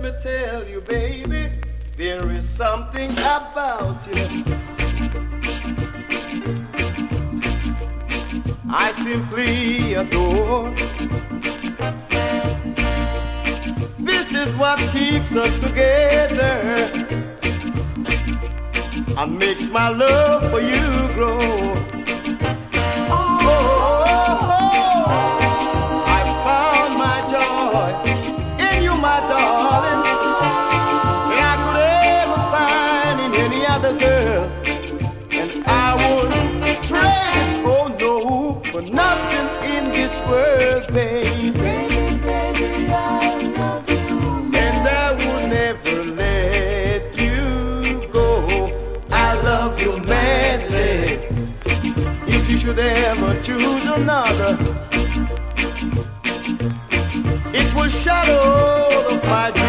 me tell you, baby, there is something about you I simply adore. This is what keeps us together and makes my love for you grow. My darling, than I could ever find in any other girl, and I would trade, oh no, for nothing in this world, baby. Baby, I love you, and I would never let you go. I love you madly. If you should ever choose another, it will shadow my